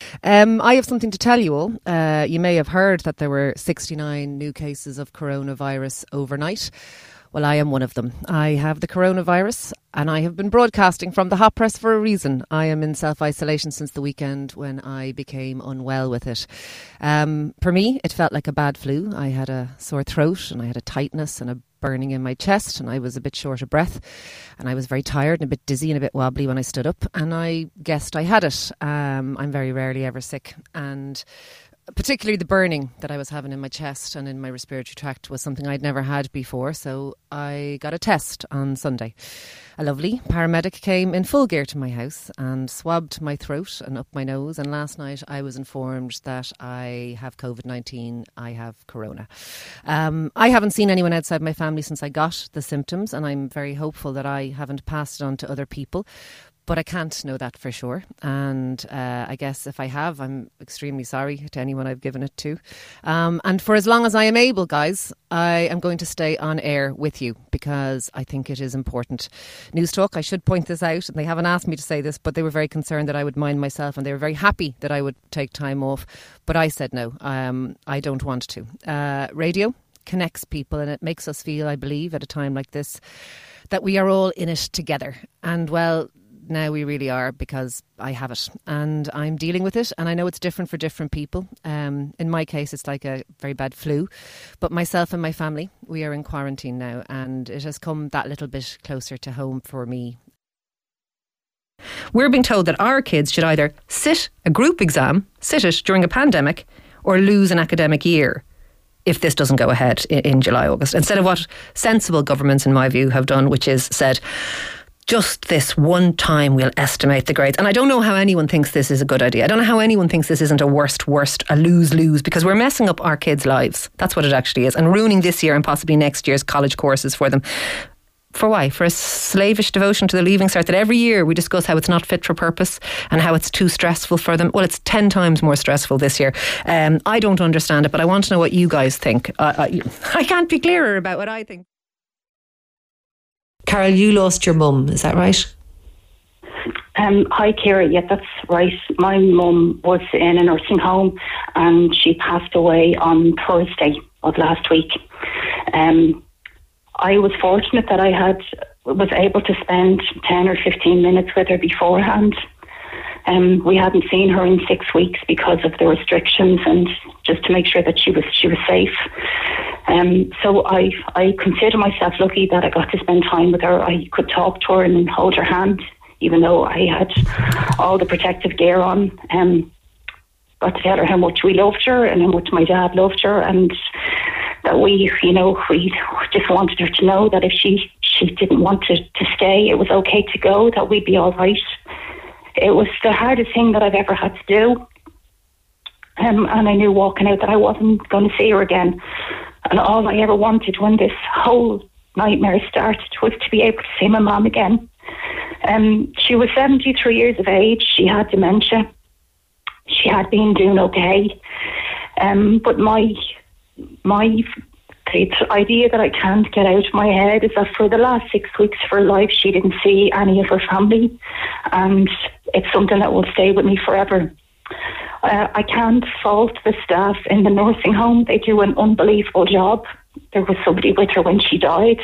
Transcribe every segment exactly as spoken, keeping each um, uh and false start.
Um, I have something to tell you all. Uh, you may have heard that there were sixty-nine new cases of coronavirus overnight. Well, I am one of them. I have the coronavirus and I have been broadcasting from the hot press for a reason. I am in self-isolation since the weekend when I became unwell with it. Um, for me, it felt like a bad flu. I had a sore throat and I had a tightness and a burning in my chest, and I was a bit short of breath, and I was very tired and a bit dizzy and a bit wobbly when I stood up, and I guessed I had it. Um, I'm very rarely ever sick, and particularly the burning that I was having in my chest and in my respiratory tract was something I'd never had before. So I got a test on Sunday. A lovely paramedic came in full gear to my house and swabbed my throat and up my nose. And last night I was informed that I have covid nineteen, I have corona. Um, I haven't seen anyone outside my family since I got the symptoms, and I'm very hopeful that I haven't passed it on to other people. But I can't know that for sure. And uh, I guess if I have, I'm extremely sorry to anyone I've given it to. Um, and for as long as I am able, guys, I am going to stay on air with you because I think it is important. News Talk, I should point this out, and they haven't asked me to say this, but they were very concerned that I would mind myself, and they were very happy that I would take time off. But I said no, um, I don't want to. Uh, radio connects people, and it makes us feel, I believe, at a time like this, that we are all in it together. And well, now we really are, because I have it and I'm dealing with it, and I know it's different for different people. Um, in my case, it's like a very bad flu, but myself and my family, we are in quarantine now, and it has come that little bit closer to home for me. We're being told that our kids should either sit a group exam, sit it during a pandemic, or lose an academic year if this doesn't go ahead in, in July, August, instead of what sensible governments, in my view, have done, which is said, just this one time we'll estimate the grades. And I don't know how anyone thinks this is a good idea. I don't know how anyone thinks this isn't a worst, worst, a lose-lose, because we're messing up our kids' lives. That's what it actually is. And ruining this year and possibly next year's college courses for them. For why? For a slavish devotion to the Leaving Cert that every year we discuss how it's not fit for purpose and how it's too stressful for them. Well, it's ten times more stressful this year. Um, I don't understand it, but I want to know what you guys think. Uh, I, I can't be clearer about what I think. Carol, you lost your mum, is that right? Um, hi, Ciara. Yeah, that's right. My mum was in a nursing home and she passed away on Thursday of last week. Um, I was fortunate that I had was able to spend ten or fifteen minutes with her beforehand. Um, we hadn't seen her in six weeks because of the restrictions, and just to make sure that she was she was safe. Um, so I I consider myself lucky that I got to spend time with her. I could talk to her and hold her hand, even though I had all the protective gear on. Um, got to tell her how much we loved her and how much my dad loved her, and that we, you know, we just wanted her to know that if she, she didn't want to, to stay, it was okay to go, that we'd be all right. It was the hardest thing that I've ever had to do. Um, and I knew walking out that I wasn't going to see her again. And all I ever wanted when this whole nightmare started was to be able to see my mum again. Um, she was seventy-three years of age. She had dementia. She had been doing okay. Um, but my my the idea that I can't get out of my head is that for the last six weeks of her life, she didn't see any of her family. And it's something that will stay with me forever. Uh, I can't fault the staff in the nursing home. They do an unbelievable job. There was somebody with her when she died.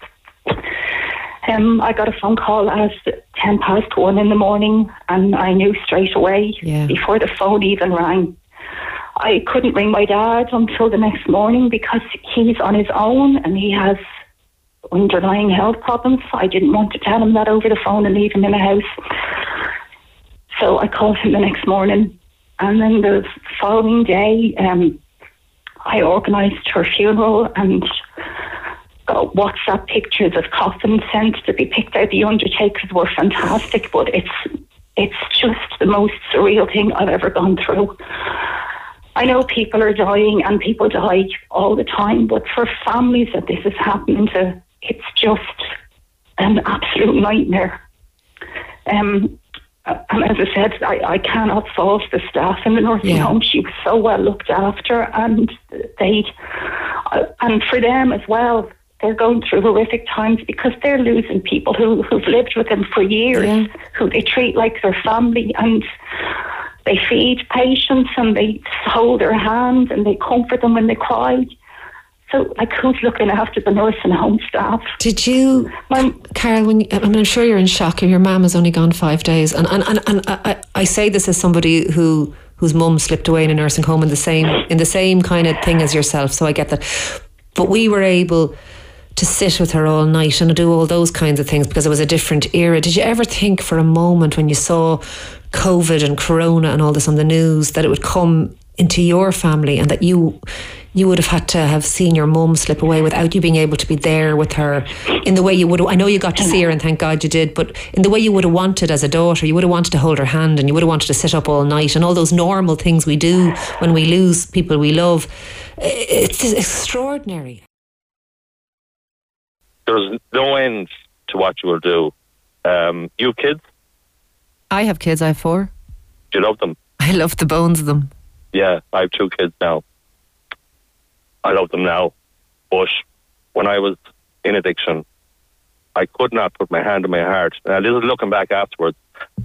Um, I got a phone call at ten past one in the morning, and I knew straight away, yeah. before the phone even rang. I couldn't ring my dad until the next morning because he's on his own and he has underlying health problems. I didn't want to tell him that over the phone and leave him in the house. So I called him the next morning, and then the following day um, I organised her funeral and got WhatsApp pictures of coffins sent to be picked out. The undertakers were fantastic, but it's it's just the most surreal thing I've ever gone through. I know people are dying and people die all the time, but for families that this is happening to, it's just an absolute nightmare. Um, and as I said, I, I cannot fault the staff in the nursing yeah. home. She was so well looked after, and they, uh, and for them as well, they're going through horrific times because they're losing people who, who've lived with them for years, yeah. who they treat like their family, and they feed patients and they hold their hand and they comfort them when they cry. So, like, who's looking after the nursing home staff? Did you, My, Carol, when you, I mean, I'm sure you're in shock. Your mum has only gone five days. And, and, and, and I, I say this as somebody who whose mum slipped away in a nursing home in the same in the same kind of thing as yourself, so I get that. But we were able to sit with her all night and do all those kinds of things because it was a different era. Did you ever think for a moment when you saw COVID and Corona and all this on the news that it would come into your family and that you you would have had to have seen your mum slip away without you being able to be there with her in the way you would have, I know you got to see her and thank God you did, but in the way you would have wanted as a daughter? You would have wanted to hold her hand and you would have wanted to sit up all night and all those normal things we do when we lose people we love. It's extraordinary. There's no end to what you will do. Um, you have kids? I have kids, I have four. Do you love them? I love the bones of them. Yeah, I have two kids now. I love them now. But when I was in addiction, I could not put my hand on my heart. And this is looking back afterwards.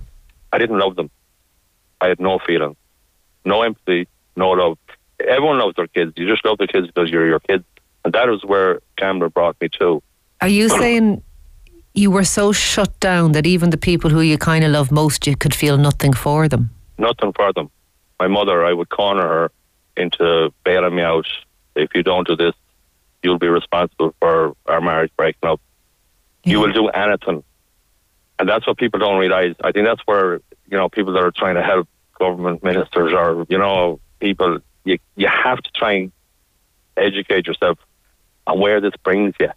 I didn't love them. I had no feeling, no empathy, no love. Everyone loves their kids. You just love their kids because you're your kids. And that is where Gambler brought me to. Are you saying you were so shut down that even the people who you kind of love most, you could feel nothing for them? Nothing for them. My mother, I would corner her into bailing me out. If you don't do this, you'll be responsible for our marriage breaking up. Yeah. You will do anything. And that's what people don't realise. I think that's where, you know, people that are trying to help government ministers or, you know, people, you, you have to try and educate yourself on where this brings you.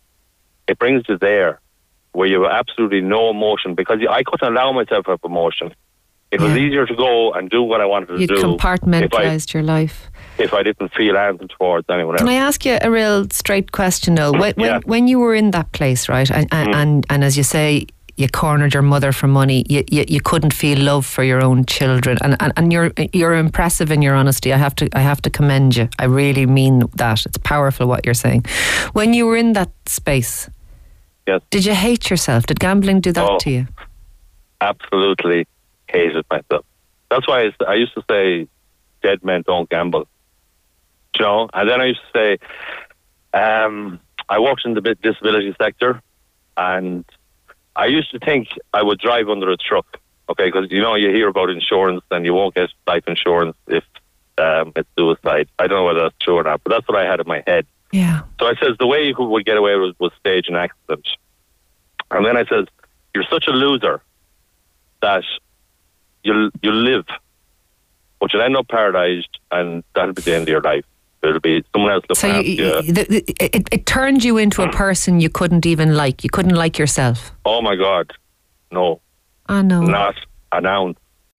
It brings you there where you have absolutely no emotion, because I couldn't allow myself to have emotion. It was yeah. easier to go and do what I wanted to You'd do. You compartmentalised I, your life. If I didn't feel anything towards anyone else. Can I ask you a real straight question, Noel? When, yeah. when, when you were in that place, right, and, and, mm. and, and as you say, you cornered your mother for money, you, you, you couldn't feel love for your own children, and, and, and you're you're impressive in your honesty. I have to I have to commend you. I really mean that. It's powerful what you're saying. When you were in that space, yes. did you hate yourself? Did gambling do that oh, to you? Absolutely hated myself. That's why I, I used to say, dead men don't gamble. You know? And then I used to say, um, I worked in the disability sector, and I used to think I would drive under a truck, okay, because, you know, you hear about insurance and you won't get life insurance if um, it's suicide. I don't know whether that's true or not, but that's what I had in my head. Yeah. So I says, the way you would get away was, was stage an accident. And then I says, you're such a loser that you'll, you'll live, but you'll end up paralysed, and that'll be the end of your life. It'll be someone else looking so after you. you. The, the, it, it turned you into a person you couldn't even like. You couldn't like yourself. Oh my God, no. I know. Not an ounce.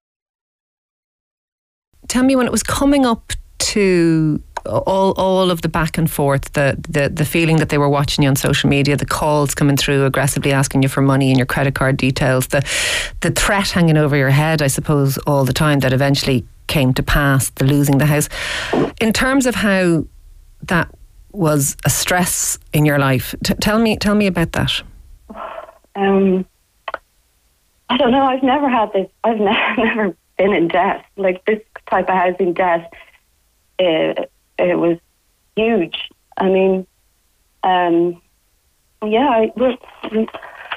Tell me, when it was coming up to all all of the back and forth, the, the, the feeling that they were watching you on social media, the calls coming through aggressively asking you for money and your credit card details, the the threat hanging over your head, I suppose, all the time that eventually came to pass, the losing the house. In terms of how that was a stress in your life, t- tell me tell me about that. Um, I don't know. I've never had this. I've never, never been in debt. Like this type of housing debt, it, it was huge. I mean, um, yeah, I, well,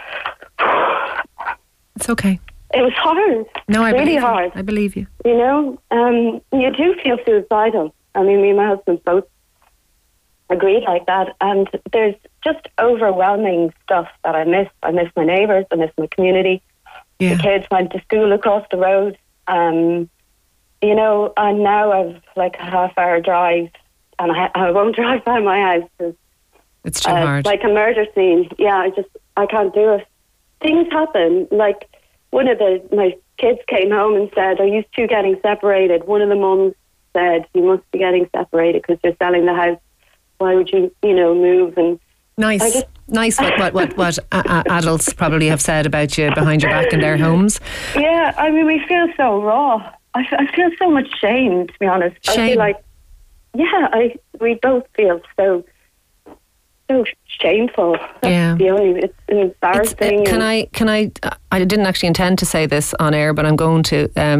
it's okay. It was hard. No, I really believe hard. You. I believe you. You know, um, you do feel suicidal. I mean, me and my husband both agreed like that. And there's just overwhelming stuff that I miss. I miss my neighbours. I miss my community. Yeah. The kids went to school across the road. Um, you know, and now I've like a half-hour drive, and I, I won't drive by my house. It's, it's too uh, hard. Like a murder scene. Yeah, I just I can't do it. Things happen. Like one of the my kids came home and said, "Are you two getting separated?" One of the mums said, "You must be getting separated because you're selling the house. Why would you, you know, move?" And nice, just, nice. What what what, what a- a- adults probably have said about you behind your back in their homes. Yeah, I mean, we feel so raw. I, f- I feel so much shame, to be honest. Shame. I feel like, yeah, I we both feel so so shameful. That's Yeah. the only it's embarrassing. It's, uh, can and- I? Can I? I didn't actually intend to say this on air, but I'm going to. Um,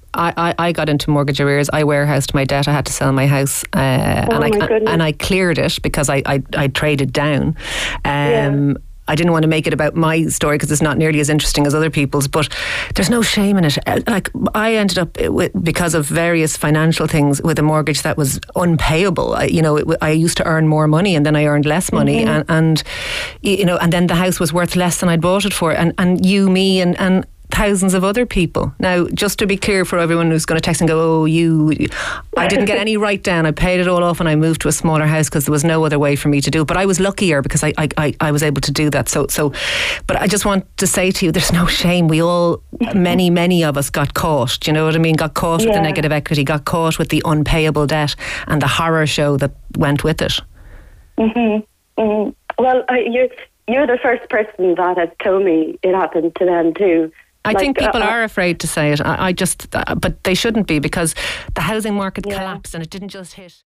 I, I, I got into mortgage arrears. I warehoused my debt. I had to sell my house, uh, oh and my I goodness. and I cleared it because I I, I traded down. Um, Yeah. I didn't want to make it about my story because it's not nearly as interesting as other people's, but there's no shame in it. Like, I ended up with, because of various financial things, with a mortgage that was unpayable. I, you know, it, I used to earn more money and then I earned less money, Mm-hmm. and, and you know, and then the house was worth less than I'd bought it for, and and you, me, and and. thousands of other people. Now, just to be clear for everyone who's going to text and go, oh, you, I didn't get any write down. I paid it all off and I moved to a smaller house because there was no other way for me to do it. But I was luckier because I, I, I, I was able to do that. So, so, but I just want to say to you, there's no shame. We all, many, many of us got caught. Do you know what I mean? Got caught with the Yeah. negative equity, got caught with the unpayable debt and the horror show that went with it. Mm-hmm. Mm-hmm. Well, I, you're, you're the first person that has told me it happened to them too. I Like, think people uh, are afraid to say it. I, I just, uh, but they shouldn't be, because the housing market Yeah. collapsed and it didn't just hit.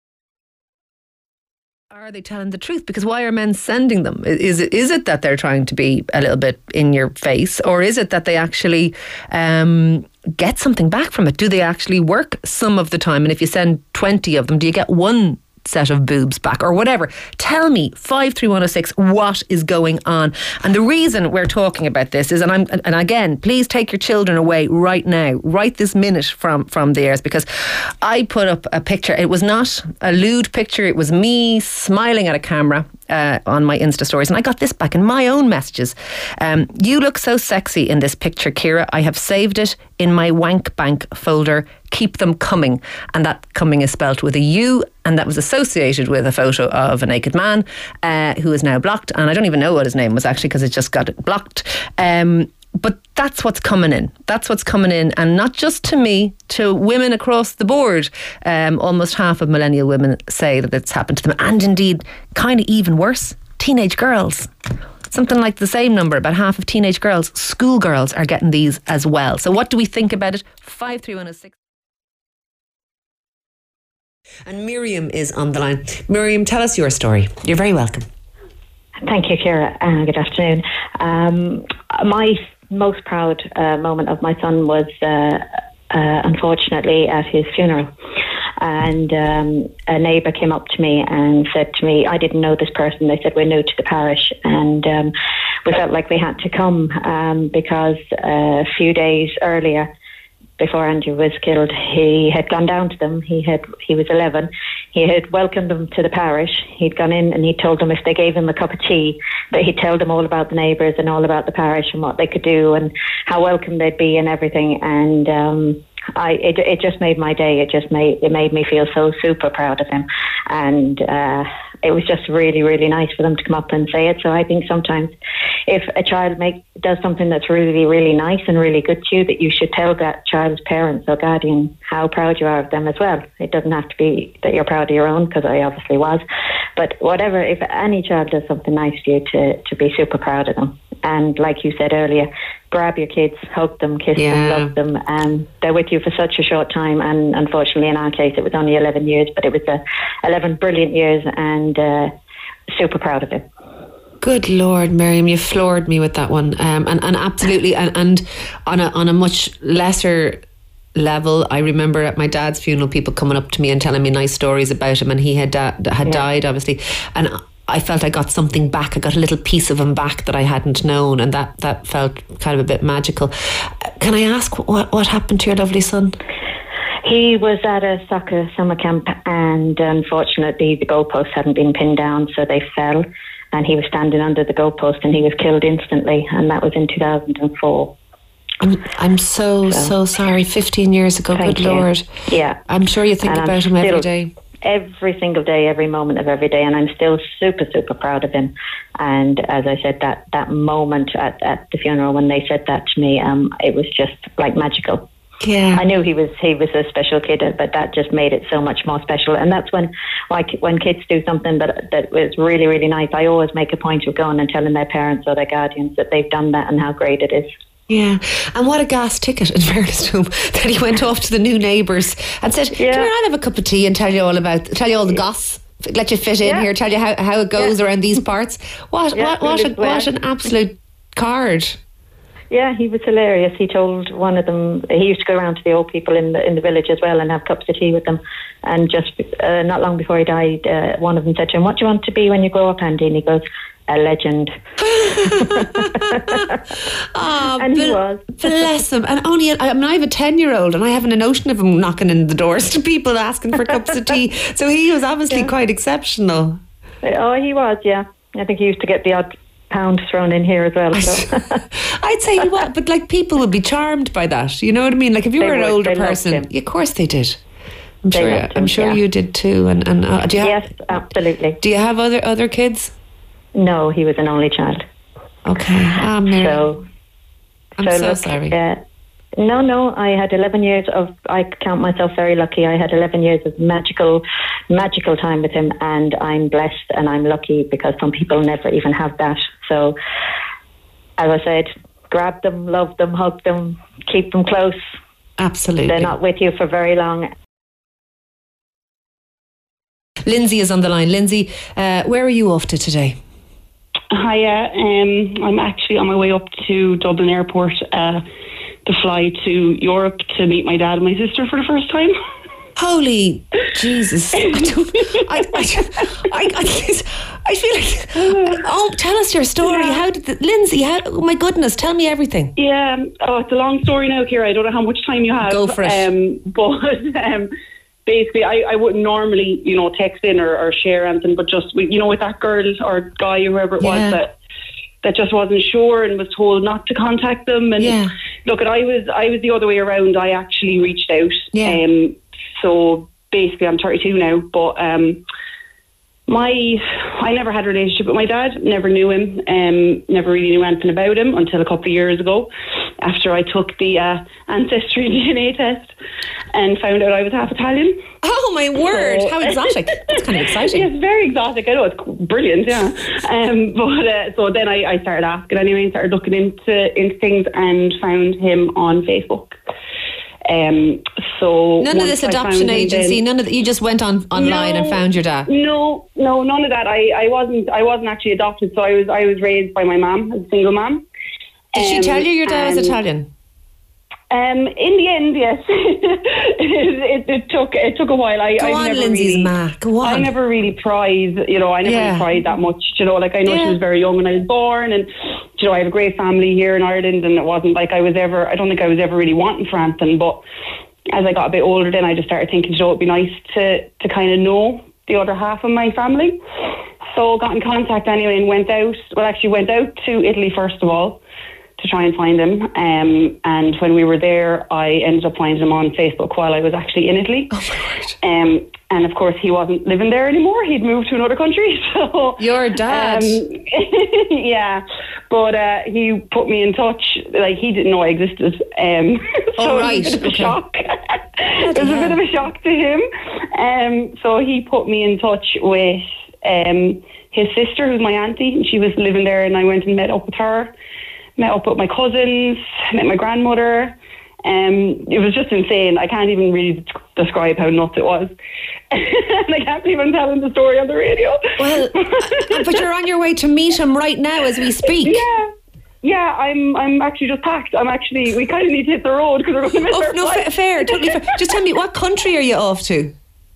Are they telling the truth? Because why are men sending them? Is it is it that they're trying to be a little bit in your face, or is it that they actually um, get something back from it? Do they actually work some of the time? And if you send twenty of them, do you get one set of boobs back or whatever? Tell me, five three one oh six, what is going on? And the reason we're talking about this is, and I'm and again, please take your children away right now, right this minute from from theirs, because I put up a picture. It was not a lewd picture, it was me smiling at a camera uh, on my Insta stories, and I got this back in my own messages. Um, you look so sexy in this picture, Ciara. I have saved it in my wank bank folder. Keep them coming. And that coming is spelt with a U, and that was associated with a photo of a naked man uh, who is now blocked. And I don't even know what his name was actually, because it just got it blocked. Um, but that's what's coming in. That's what's coming in. And not just to me, to women across the board. Um, almost half of millennial women say that it's happened to them. And indeed, kind of even worse, teenage girls. Something like the same number, about half of teenage girls, schoolgirls, are getting these as well. So what do we think about it? five three one oh six. And Miriam is on the line. Miriam, tell us your story. You're very welcome. Thank you, Ciara. Uh, good afternoon. Um, my most proud uh, moment of my son was, uh, uh, unfortunately, at his funeral. And um, a neighbour came up to me and said to me, I didn't know this person. They said, we're new to the parish. And um, we felt like we had to come um, because uh, a few days earlier, before Andrew was killed, he had gone down to them. He had he was eleven. He had welcomed them to the parish. He'd gone in and he told them if they gave him a cup of tea, that he'd tell them all about the neighbours and all about the parish and what they could do and how welcome they'd be and everything. And um, I it, it just made my day. It just made it made me feel so super proud of him. And uh, it was just really, really nice for them to come up and say it. So I think sometimes if a child make does something that's really, really nice and really good to you, that you should tell that child's parents or guardian how proud you are of them as well. It doesn't have to be that you're proud of your own, because I obviously was. But whatever, if any child does something nice to you, to, to be super proud of them. And like you said earlier, grab your kids, hug them, kiss Yeah. them, love them. And they're with you for such a short time. And unfortunately, in our case, it was only eleven years, but it was uh, eleven brilliant years, and uh, super proud of it. Good Lord, Miriam, you floored me with that one. Um, and, and absolutely, and, and on a on a much lesser level, I remember at my dad's funeral, people coming up to me and telling me nice stories about him, and he had da- had Yeah. died, obviously. And I felt I got something back. I got a little piece of him back that I hadn't known, and that, that felt kind of a bit magical. Can I ask what what happened to your lovely son? He was at a soccer summer camp, and unfortunately the goalposts hadn't been pinned down, so they fell, and he was standing under the goalpost and he was killed instantly, and that was in two thousand four. I'm, I'm so, so, So- sorry. fifteen years ago, Thank good you. Lord. Yeah. I'm sure you think And I'm about him every still- day. Every single day, every moment of every day, and I'm still super, super proud of him. And as I said, that, that moment at, at the funeral when they said that to me, um, it was just like magical. Yeah. I knew he was he was a special kid, but that just made it so much more special. And that's when, like, when kids do something that that was really, really nice, I always make a point of going and telling their parents or their guardians that they've done that and how great it is. Yeah, and what a gas ticket, in fairness to him, that he went off to the new neighbours and said, Yeah. "Come here, I'll have a cup of tea and tell you all about, tell you all the goss, let you fit in Yeah. here, tell you how, how it goes Yeah. around these parts." What Yeah, what what, a, really, what yeah. an absolute card! Yeah, he was hilarious. He told one of them, he used to go around to the old people in the in the village as well and have cups of tea with them. And just uh, not long before he died, uh, one of them said to him, "What do you want to be when you grow up, Andy?" And he goes, "A legend." Oh, and he was. Bless him. And only, I mean, I have a ten-year-old and I haven't a notion of him knocking in the doors to people asking for cups of tea. So he was obviously Yeah. quite exceptional. Oh, he was, yeah. I think he used to get the odd pound thrown in here as well. So. I'd say he was, but like people would be charmed by that. You know what I mean? Like if you They were an would. older They loved person, him. yeah, of course they did. I'm They sure. loved I'm him, sure yeah. you did too. And and uh, do you have, Yes, absolutely. do you have other other kids? No, he was an only child. Okay. Ah, Mary. So, I'm so so look, sorry. Uh, no, no, I had eleven years of, I count myself very lucky. I had eleven years of magical, magical time with him, and I'm blessed and I'm lucky because some people never even have that. So, as I said, grab them, love them, hug them, keep them close. Absolutely. They're not with you for very long. Lindsay is on the line. Lindsay, uh, where are you off to today? Hiya, um, I'm actually on my way up to Dublin Airport uh, to fly to Europe to meet my dad and my sister for the first time. Holy Jesus! I don't. I, I, I, I, I feel like. Oh, tell us your story. Yeah. How did the, Lindsay? How, oh my goodness! Tell me everything. Yeah, oh, it's a long story now, Ciara. I don't know how much time you have. Go for it. Um, but um, basically, I, I wouldn't normally, you know, text in or, or share anything, but just, you know, with that girl or guy or whoever it Yeah. was that that just wasn't sure and was told not to contact them. And Yeah. look, and I was I was the other way around. I actually reached out. Yeah. Um, so basically, I'm thirty-two now, but um, my I never had a relationship with my dad. Never knew him. Um, never really knew anything about him until a couple of years ago, after I took the uh, ancestry D N A test and found out I was half Italian. Oh my word! So- How exotic! That's kind of exciting. Yeah, it's very exotic. I know, it's brilliant, yeah. Um, but uh, so then I, I started asking anyway, and started looking into into things and found him on Facebook. Um, so None of once this I found adoption him agency. then- None of that. You just went on online and No, found your dad. No, no, none of that. I, I wasn't I wasn't actually adopted. So I was I was raised by my mum, as a single mum. Did she Um, tell you your dad was and- Italian? Um, in the end, yes. it, it, it took it took a while. I, Go I on, never Lindsay's really, ma. Go on. I never really pried, you know, I never Yeah. really pried that much, you know, like I know Yeah. she was very young when I was born, and, you know, I have a great family here in Ireland, and it wasn't like I was ever, I don't think I was ever really wanting for anything, but as I got a bit older then I just started thinking, you know, it'd be nice to, to kind of know the other half of my family. So got in contact anyway and went out, well actually went out to Italy first of all, to try and find him. Um, and when we were there, I ended up finding him on Facebook while I was actually in Italy. Oh my word. Um, and of course, he wasn't living there anymore. He'd moved to another country. So Your dad. Um, yeah, but uh, he put me in touch. Like he didn't know I existed. Um, Oh, so right, it was a bit of a okay. shock. It was a bit of a shock to him. Um, so he put me in touch with um, his sister, who's my auntie, and she was living there. And I went and met up with her. Met up with my cousins, met my grandmother. Um, it was just insane. I can't even really d- describe how nuts it was. And I can't believe I'm telling the story on the radio. Well, uh, but you're on your way to meet him right now as we speak. Yeah. Yeah, I'm I'm actually just packed. I'm actually, we kind of need to hit the road because we're going to miss Oh, our no, flight. fa- fair, totally fair. Just tell me, what country are you off to?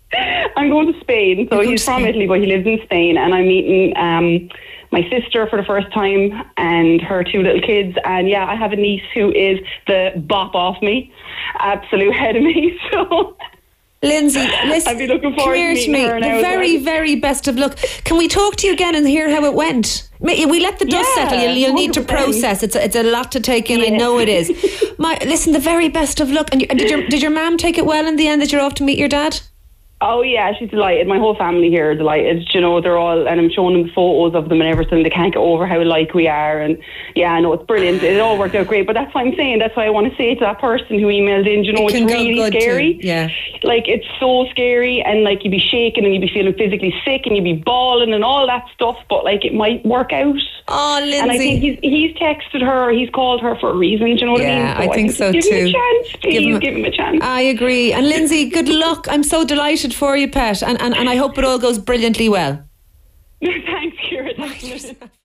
I'm going to Spain. So You're going he's to from Spain. Italy, but he lives in Spain. And I'm meeting um, my sister for the first time and her two little kids. And yeah, I have a niece who is the bop off me, absolute head of me. So Lindsay, listen, I'd be looking forward come to here to meeting me. her The now as very, well. very best of luck. Can we talk to you again and hear how it went? May- We let the dust Yeah, settle. You'll, you'll need to one hundred percent. process. It's a, it's a lot to take in. I Yeah. know it is. My, listen, the very best of luck. And, you, and did your did your mum take it well in the end that you're off to meet your dad? Oh yeah, she's delighted. My whole family here are delighted. You know, they're all, and I'm showing them photos of them and everything. They can't get over how alike we are, and yeah, I know it's brilliant. It all worked out great. But that's what I'm saying. That's why I want to say to that person who emailed in. You know, It it's can go really good too, scary. yeah. Like it's so scary, and like you'd be shaking and you'd be feeling physically sick and you'd be bawling and all that stuff. But like it might work out. Oh, Lindsay. And I think he's he's texted her, he's called her for a reason. Do you know what Yeah, I mean? I think so give too. Him a chance, please. Give him- give him a chance. I agree. And Lindsay, good luck. I'm so delighted for you, pet. And, and, and I hope it all goes brilliantly well. Thanks, Ciara. Thanks.